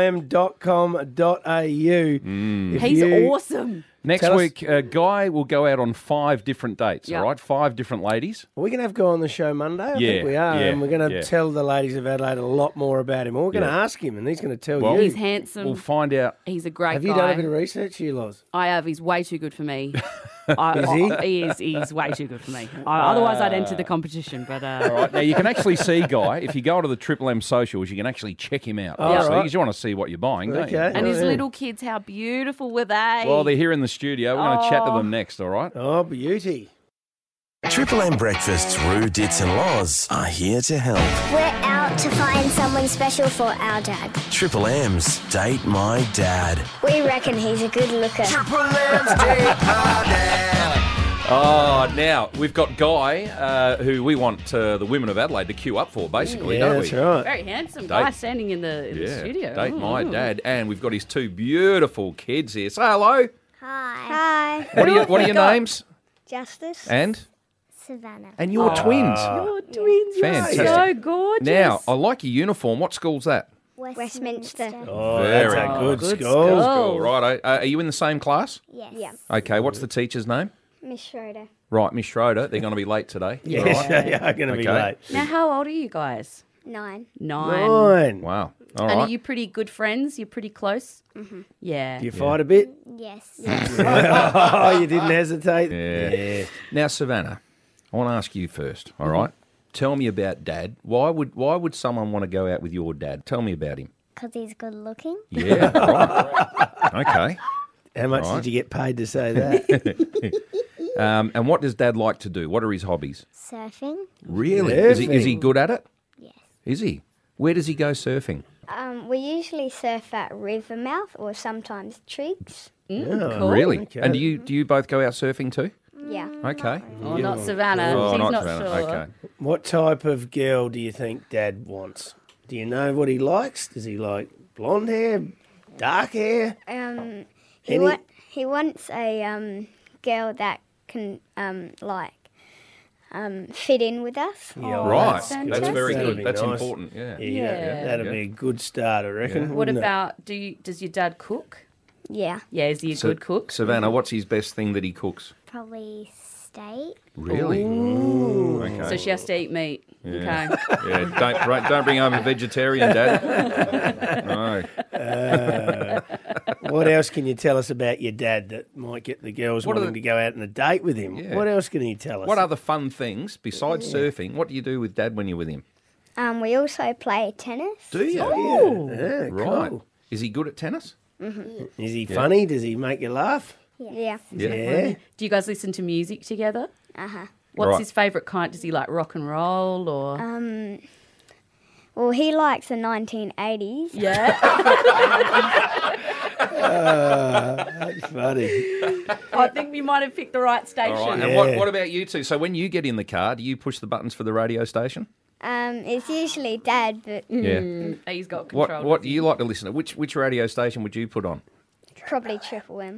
triplem.com.au. He's awesome. Next Tell us- week, Guy will go out on 5 different dates, Yep. all right? 5 different ladies. Are we going to have Guy on the show Monday? I Yeah, think we are. yeah, And we're going to yeah. tell the ladies of Adelaide a lot more about him. Or we're going to Yeah. ask him and he's going to tell Well, you. He's handsome. We'll find out. He's a great Have guy. you done a bit of research, you Loz? I have. He's way too good for me. Is he? He is. He's way too good for me. Otherwise, I'd enter the competition. But All right. Now, you can actually see Guy. If you go onto the Triple M socials, you can actually check him out. Oh, See, right. 'cause you want to see what you're buying, don't you? Okay. and his Yeah. little kids, how beautiful were they? Well, they're here in the studio. We're going to chat to Oh. them next, all right? Oh, beauty. Triple M Breakfasts, Roo, Dits and Loz are here to help. We're out to find someone special for our dad. Triple M's Date My Dad. We reckon he's a good looker. Oh, now, we've got Guy, who we want the women of Adelaide to queue up for, basically, Yeah, don't that's we? right. very handsome Date- guy standing in the studio. Date my Ooh. dad. And we've got his 2 beautiful kids here. Say hello. Hi. What are your names? Justice. And? Savannah. And you're twins. You're twins. You're Fantastic. so gorgeous. Now, I like your uniform. What school's that? Westminster. Oh, Very that's a good good school. School, right. Are you in the same class? Yes. Yeah. Okay, what's the teacher's name? Miss Schroeder. Right, Miss Schroeder. They're going to be late today. Yes, All right. they are going to be Okay. late. Now, how old are you guys? 9. 9. 9. Wow. All And right. are you pretty good friends? You're pretty close? Mm-hmm. Yeah. Do you fight a bit? Yes. Oh, you didn't hesitate? Yeah. Now, Savannah, I want to ask you first, all right? Tell me about Dad. Why would someone want to go out with your dad? Tell me about him. Because he's good looking. Yeah, right. Okay. How much Right. did you get paid to say that? And what does Dad like to do? What are his hobbies? Surfing. Really? Is he Surfing. good at it? Yes. Is he? Where does he go surfing? We usually surf at Rivermouth or sometimes Triggs. Cool. Really? Okay. And do you both go out surfing too? Yeah. Okay. Oh, not Savannah. Oh, She's not not Savannah. sure. Okay. What type of girl do you think Dad wants? Do you know what he likes? Does he like blonde hair, dark hair? He wants a girl that can fit in with us. Right. that's That's fantastic. very That'd good. be That's nice. important. Yeah. Yeah. That'd be a good start, I reckon. What wouldn't it? about, does your dad cook? Yeah. Yeah, is he a good cook? Savannah, what's his best thing that he cooks? Probably steak. Really? Okay. So she has to eat meat. Yeah. Okay. Yeah. Don't bring home a vegetarian, Dad. No. What else can you tell us about your dad that might get the girls What are wanting the- to go out on a date with him? Yeah. What else can he tell us? What other fun things besides surfing? What do you do with Dad when you're with him? We also play tennis. Do you? Oh, yeah, Right. cool. Is he good at tennis? Mm-hmm. Is he funny? Does he make you laugh? Yeah. Yeah. Do you guys listen to music together? Uh-huh. What's Right. his favourite kind? Does he like rock and roll or? Well, he likes the 1980s. Yeah. That's funny. I think we might have picked the right station. All right. And what about you two? So when you get in the car, do you push the buttons for the radio station? It's usually Dad, but Yeah. He's got control. What do you like to listen to? Which radio station would you put on? probably Triple M.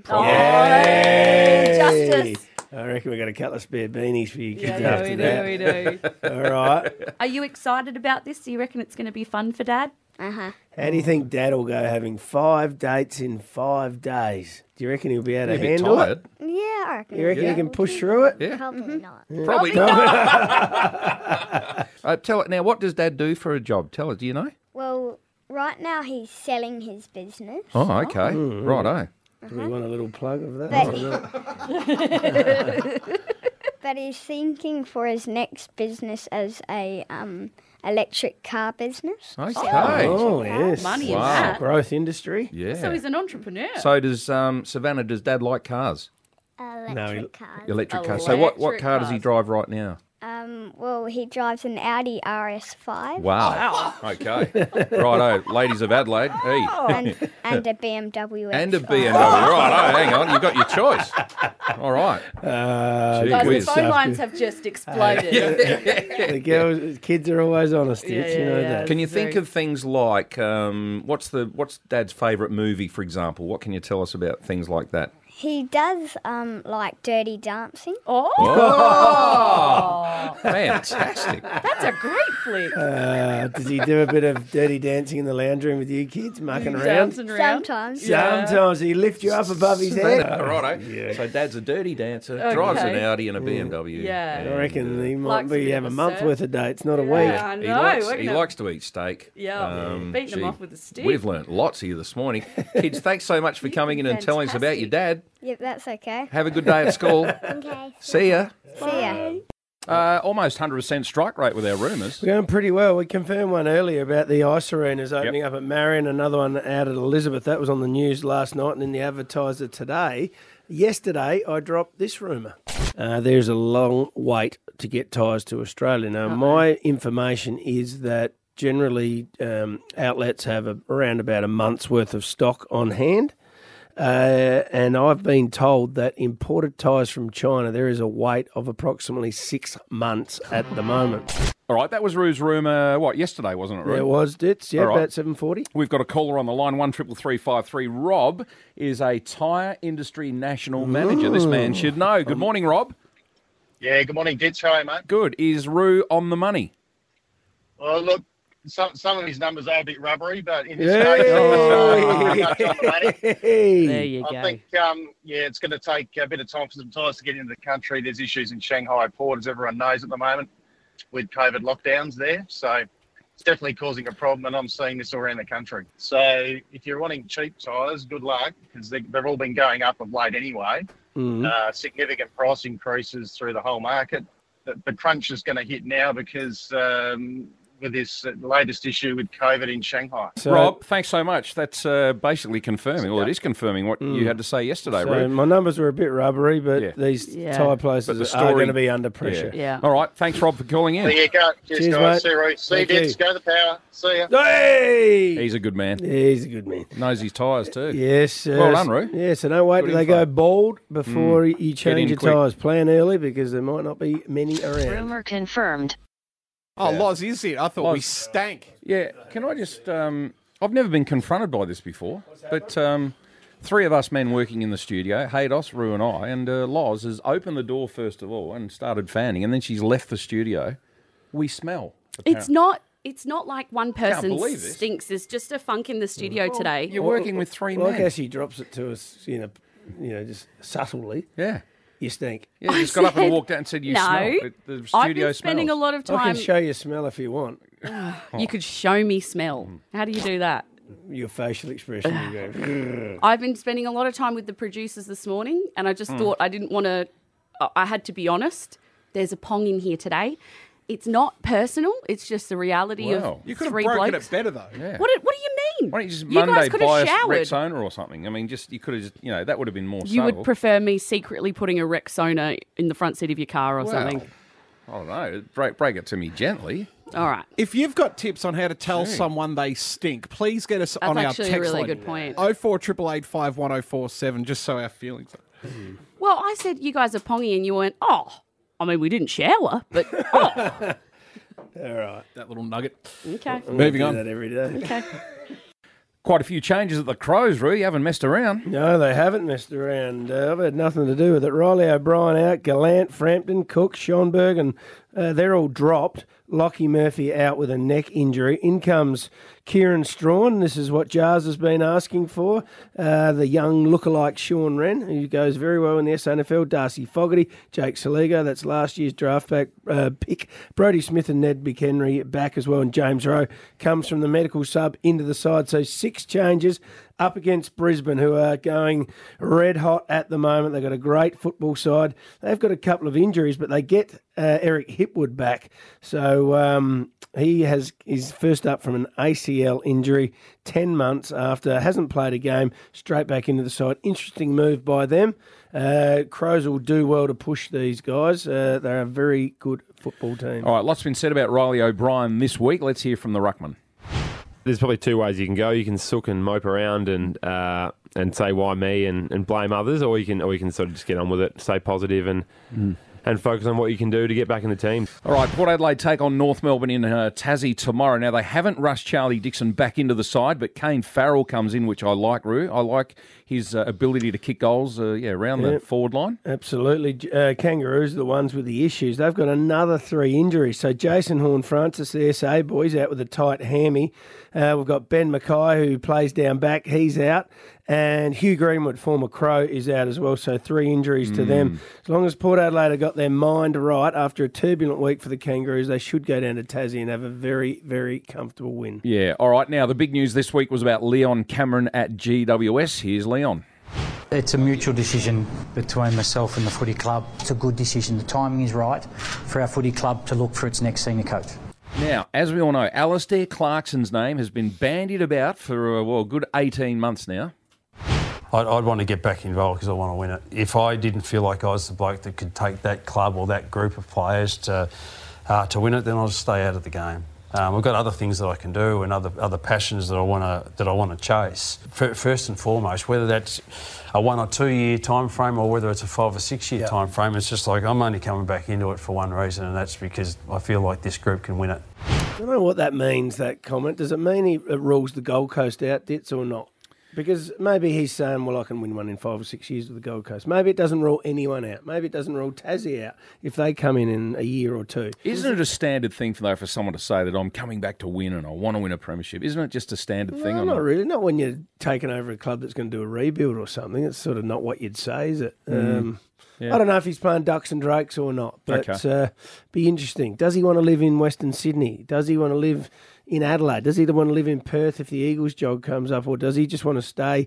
Justice. I reckon we got a couple of spare beanies for you kids Yeah, after we that. do, we do. All right. Are you excited about this? Do you reckon it's going to be fun for Dad? Uh-huh. How do you think Dad will go having 5 dates in 5 days? Do you reckon he'll be able to He'll be handle tired. it? Yeah, I reckon. You reckon he can push through it? Yeah. Probably not. Probably not. Tell it now. What does Dad do for a job? Tell it. Do you know? Well, right now he's selling his business. Oh, okay. Righto. Do we want a little plug of that? But he's thinking for his next business as a electric car business. Okay. Oh, yes. Money in that. Growth industry. Yeah. So he's an entrepreneur. So does Savannah? Does Dad like cars? Electric cars. Electric cars. So what car does he drive right now? Well, he drives an Audi RS5. Wow. Okay. Righto, ladies of Adelaide. Hey. And a BMW X5. And a BMW. Right, hang on. You've got your choice. All right. Guys, the whiz. phone lines have just exploded. The girls, kids are always honest. Yeah, you know yeah. that. Can you think of things like what's Dad's favourite movie, for example? What can you tell us about things like that? He does like Dirty Dancing. Oh, fantastic! That's a great flick. Does he do a bit of dirty dancing in the lounge room with you kids, mucking around? Dancing around. Sometimes. Sometimes he lift you up above his head. Righto. Yeah. So Dad's a dirty dancer, Okay. drives an Audi and a BMW. Yeah. I reckon he might Likes a be bit have of a a month surf. worth of dates, not a week. Yeah, I know. He likes to eat steak. Yeah, beating him off with a stick. We've learnt lots here this morning. Kids, thanks so much for coming in and telling us about your dad. Yep, that's okay. Have a good day at school. Okay. See ya. See ya. Almost 100% strike rate with our rumours. We're going pretty well. We confirmed one earlier about the ice arenas opening up at Marion, another one out at Elizabeth. That was on the news last night and in the Advertiser today. Yesterday, I dropped this rumour. There's a long wait to get tyres to Australia. Now, my information is that generally outlets have around about a month's worth of stock on hand. And I've been told that imported tyres from China, there is a wait of approximately 6 months at the moment. All right, that was Rue's rumour, yesterday, wasn't it, Rue? There was, Ditz, yeah, All right. about 7:40. We've got a caller on the line, 133353. Rob is a tyre industry national manager. This man should know. Good morning, Rob. Yeah, good morning, Ditch. How are you, mate? Good. Is Rue on the money? Well, look, some of his numbers are a bit rubbery, but in this Hey! case, much on the money. There I think, it's going to take a bit of time for some tyres to get into the country. There's issues in Shanghai port, as everyone knows at the moment, with COVID lockdowns there. So it's definitely causing a problem, and I'm seeing this all around the country. So if you're wanting cheap tyres, good luck, because they've all been going up of late anyway. Significant price increases through the whole market. The crunch is going to hit now because with this latest issue with COVID in Shanghai. So, Rob, thanks so much. That's basically confirming, it is confirming what you had to say yesterday, So Rue. my numbers were a bit rubbery, but these tyre places are going to be under pressure. Yeah. All right, thanks, Rob, for calling in. There you go. Cheers, guys. mate. See you, Roo. See you, Thank Ditch. Go the power. See ya. Hey! He's a good man. Yeah, he's a good man. Knows his tyres too. Yes. Well done, Roo. Yeah, so don't wait Good till they info. go bald before you Get change in your quick. tyres. Plan early because there might not be many around. Rumour confirmed. Oh, Loz is it? I thought we Loz. stank. Yeah, can I just... I've never been confronted by this before, but 3 of us men working in the studio, Haydos, Rue and I, and Loz has opened the door first of all and started fanning, and then she's left the studio. We smell. It's not like one person believe this. stinks. There's just a funk in the studio today. You're working with 3 Like men. how she drops it to us, just subtly. Yeah. You stink. Yeah, you just got up and walked out and said you No. smell. The I've studio been spending smells. a lot of I time. can show you smell if you want. You could show me smell. How do you do that? Your facial expression. You go, "Grrr." I've been spending a lot of time with the producers this morning, and I just thought I didn't want to. I had to be honest. There's a pong in here today. It's not personal. It's just the reality Wow. of You could have 3 broken blokes. it better, though. Yeah. What do you mean? Why don't you just You Monday guys could buy have a showered. Rexona or something? I mean, you could have just, that would have been more You subtle. would prefer me secretly putting a Rexona in the front seat of your car or something. I don't know. Break it to me gently. All right. If you've got tips on how to tell someone they stink, please get us on our text line. That's actually a really good point. 0488851047, just so our feelings are. Well, I said you guys are pongy and you went, oh, I mean, we didn't shower, but oh. All right. That little nugget. Okay. Moving on. That every day. Okay. Quite a few changes at the Crows, Roo. You haven't messed around. No, they haven't messed around. I've had nothing to do with it. Riley O'Brien out, Gallant, Frampton, Cook, Schonberg, and they're all dropped. Lockie Murphy out with a neck injury. In comes Kieran Strawn. This is what Jars has been asking for. The young lookalike Sean Wren, who goes very well in the SNFL. Darcy Fogarty, Jake Saligo, that's last year's draft pick. Brodie Smith and Ned McHenry back as well. And James Rowe comes from the medical sub into the side. So 6 changes up against Brisbane, who are going red hot at the moment. They've got a great football side. They've got a couple of injuries, but they get Eric Hipwood back. So he is first up from an ACL injury 10 months after, hasn't played a game, straight back into the side. Interesting move by them. Crows will do well to push these guys. They're a very good football team. All right, lots been said about Riley O'Brien this week. Let's hear from the ruckman. There's probably 2 ways you can go. You can sook and mope around and say why me and blame others, or you can sort of just get on with it, stay positive and focus on what you can do to get back in the team. All right, Port Adelaide take on North Melbourne in Tassie tomorrow. Now, they haven't rushed Charlie Dixon back into the side, but Kane Farrell comes in, which I like, Roo. I like his ability to kick goals around the forward line. Absolutely. Kangaroos are the ones with the issues. They've got another 3 injuries. So Jason Horne-Francis, the SA boys, out with a tight hammy. We've got Ben Mackay, who plays down back. He's out. And Hugh Greenwood, former Crow, is out as well. So 3 injuries to them. As long as Port Adelaide have got their mind right after a turbulent week for the Kangaroos, they should go down to Tassie and have a very, very comfortable win. Yeah. All right. Now, the big news this week was about Leon Cameron at GWS. Here's Leon. It's a mutual decision between myself and the footy club. It's a good decision. The timing is right for our footy club to look for its next senior coach. Now, as we all know, Alistair Clarkson's name has been bandied about for a good 18 months now. I'd want to get back involved because I want to win it. If I didn't feel like I was the bloke that could take that club or that group of players to win it, then I'll just stay out of the game. I've got other things that I can do and other passions that I want to chase. First and foremost, whether that's a 1 or 2 year time frame or whether it's a 5 or 6 year time frame, it's just like I'm only coming back into it for one reason, and that's because I feel like this group can win it. I don't know what that means, that comment. Does it mean he rules the Gold Coast out, Ditz, or not? Because maybe he's saying, well, I can win one in 5 or 6 years with the Gold Coast. Maybe it doesn't rule anyone out. Maybe it doesn't rule Tassie out if they come in a year or 2. Isn't it a standard thing for someone to say that I'm coming back to win and I want to win a premiership? Isn't it just a standard thing? Not really. Not when you're taking over a club that's going to do a rebuild or something. It's sort of not what you'd say, is it? Yeah. I don't know if he's playing Ducks and Drakes or not, but be interesting. Does he want to live in Western Sydney? Does he want to live in Adelaide? Does he want to live in Perth if the Eagles job comes up, or does he just want to stay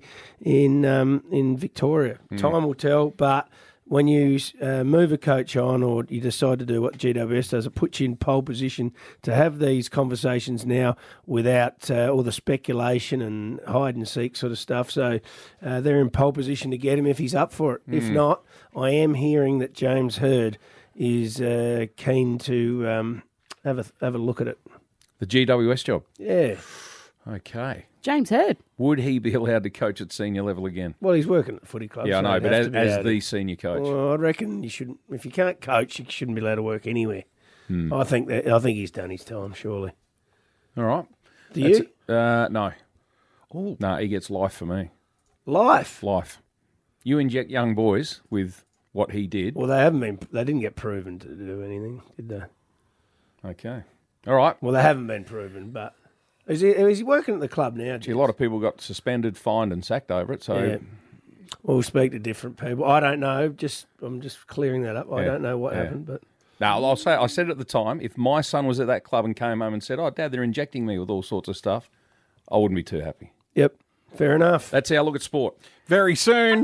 in Victoria? Time will tell, but when you move a coach on or you decide to do what GWS does, it puts you in pole position to have these conversations now without all the speculation and hide-and-seek sort of stuff. So they're in pole position to get him if he's up for it. If not, I am hearing that James Hird is keen to have a look at it. The GWS job? Yeah. Okay. James Hird. Would he be allowed to coach at senior level again? Well, he's working at the footy club. Yeah, so I know, but as the senior coach. Well, I reckon you shouldn't. If you can't coach, you shouldn't be allowed to work anywhere. I think he's done his time, surely. All right. Do you? No. No, he gets life for me. Life? Life. You inject young boys with what he did. Well, they didn't get proven to do anything, did they? Okay. All right. Well, they haven't been proven, but is he working at the club now? A lot of people got suspended, fined, and sacked over it. So, yeah. We'll speak to different people. I don't know. I'm just clearing that up. I don't know what happened, but no, I'll say. I said at the time, if my son was at that club and came home and said, "Oh, Dad, they're injecting me with all sorts of stuff," I wouldn't be too happy. Yep. Fair enough. That's our look at sport. Very soon,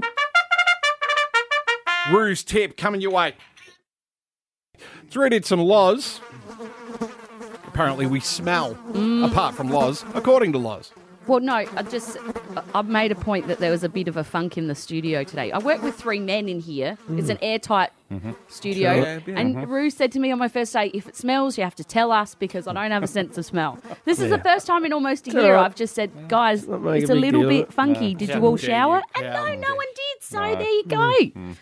Roo's tip coming your way. Thread did some Loz. Apparently we smell, apart from Loz, according to Loz. Well, no, I've made a point that there was a bit of a funk in the studio today. I work with 3 men in here. It's an airtight studio. Sure. Yeah, and Rue said to me on my first day, if it smells, you have to tell us because I don't have a sense of smell. This is the first time in almost a year I've just said, guys, it's a little bit funky. Did you all shower? And no one did. So there you go.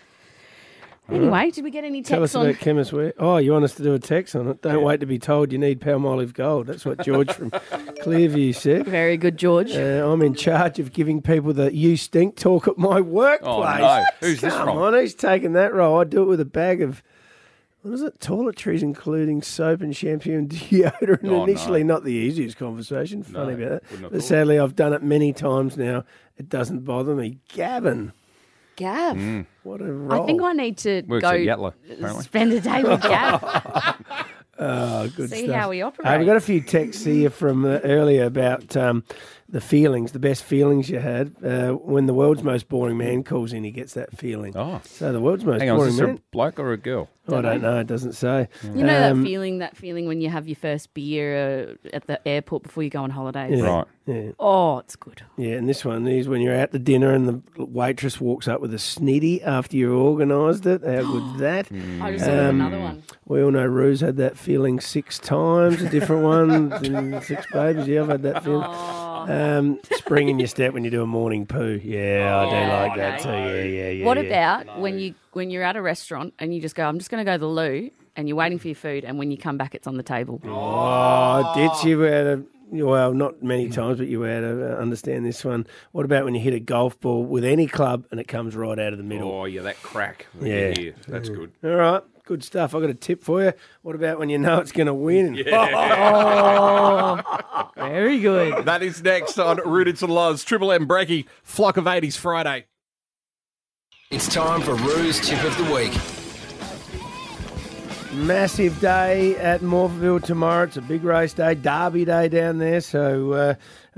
Anyway, did we get any Tell us texts on? about Chemist Wear. Oh, you want us to do a text on it? Don't wait to be told you need Palmolive Gold. That's what George from Clearview said. Very good, George. I'm in charge of giving people the "you stink" talk at my workplace. Oh, no. Who's this Come from? on, who's taking that role? I do it with a bag of, what is it, toiletries, including soap and shampoo and deodorant. Oh, Initially, not the easiest conversation. Funny No, about wouldn't have that. But thought. sadly, I've done it many times now. It doesn't bother me. Gavin. Gav. What a role. I think I need to Works go at Yatla, apparently. spend a day with Gav. Oh, good See stuff. how we operate. We've got a few texts here from earlier about the feelings, the best feelings you had. When the world's most boring man calls in, he gets that feeling. Oh. So the world's most Hang on, boring is this man. a bloke or a girl? I don't know. It doesn't say. You know that feeling when you have your first beer at the airport before you go on holidays? Yeah. Right. Yeah. Oh, it's good. Yeah, and this one is when you're out to dinner and the waitress walks up with a snitty after you've organised it. How good's that? I just thought of another one. We all know Rue's had that feeling 6 times, a different one. In 6 babies, yeah, I've had that feeling. Spring in your step when you do a morning poo. Yeah, I do like that too. Yeah. What about when you're at a restaurant and you just go, I'm just going to go to the loo, and you're waiting for your food, and when you come back, it's on the table. Oh, did you well, not many times, but you were to understand this one. What about when you hit a golf ball with any club and it comes right out of the middle? Oh, yeah, that crack. Yeah. That's good. All right, good stuff. I've got a tip for you. What about when you know it's going to win? Oh, very good. That is next on Rooted to Loz. Triple M Breaky, Flock of 80s Friday. It's time for Rue's Tip of the Week. Massive day at Morpheville tomorrow. It's a big race day, Derby day down there. So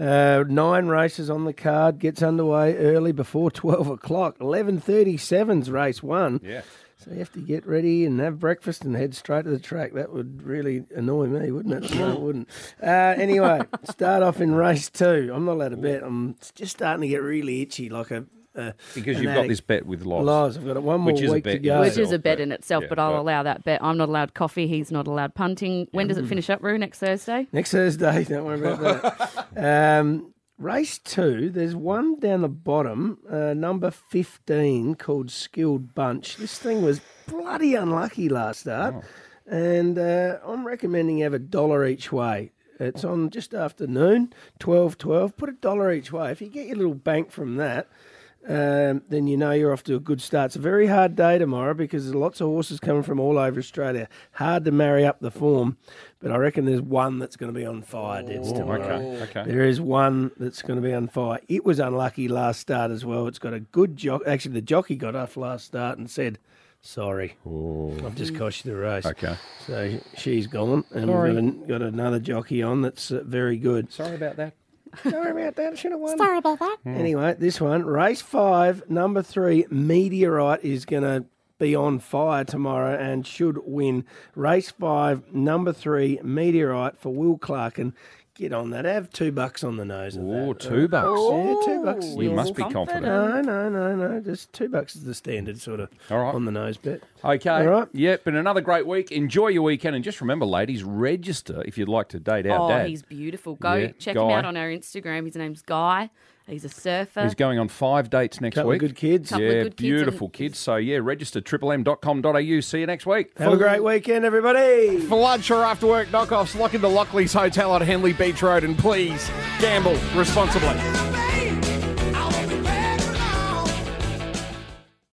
9 races on the card. Gets underway early before 12 o'clock. 11:37's race 1. Yeah. So you have to get ready and have breakfast and head straight to the track. That would really annoy me, wouldn't it? No, it wouldn't. Anyway, start off in race 2. I'm not allowed to bet. I'm just starting to get really itchy, like a... Because you've got this bet with Loz. Loz, I've got one more week to go. Which is a bet in itself, but I'll allow that bet. I'm not allowed coffee. He's not allowed punting. When does it finish up, Rue? Next Thursday? Next Thursday. Don't worry about that. Race 2, there's one down the bottom, number 15, called Skilled Bunch. This thing was bloody unlucky last start, and I'm recommending you have $1 each way. It's on just after noon, 12:12. Put $1 each way. If you get your little bank from that, then you know you're off to a good start. It's a very hard day tomorrow because there's lots of horses coming from all over Australia. Hard to marry up the form, but I reckon there's one that's going to be on fire, Dids, tomorrow. Okay. There is one that's going to be on fire. It was unlucky last start as well. It's got a good jockey. Actually, the jockey got off last start and said, sorry, I've just cost you the race. Okay. So she's gone, and Sorry. we've got another jockey on that's very good. Sorry about that. Sorry about that. I should have won. Sorry about that. Anyway, this one, race 5, number 3, Meteorite is going to be on fire tomorrow and should win. Race 5, number 3, Meteorite for Will Clark. And get on that. Have $2 on the nose. Of Oh, that. $2. Yeah, $2. You must be confident. No. Just $2 is the standard sort of on the nose bet. Okay. All right. Yep, and another great week. Enjoy your weekend. And just remember, ladies, register if you'd like to date our dad. He's beautiful. Go Yeah, check Guy. him out on our Instagram. His name's Guy. He's a surfer. He's going on 5 dates next Couple of week. good kids. Couple of Yeah, good kids beautiful kids. So, yeah, register triplem.com.au. See you next week. Have a great weekend, everybody. For lunch or after work knockoffs, lock into Lockley's Hotel on Henley Beach Road, and please gamble responsibly.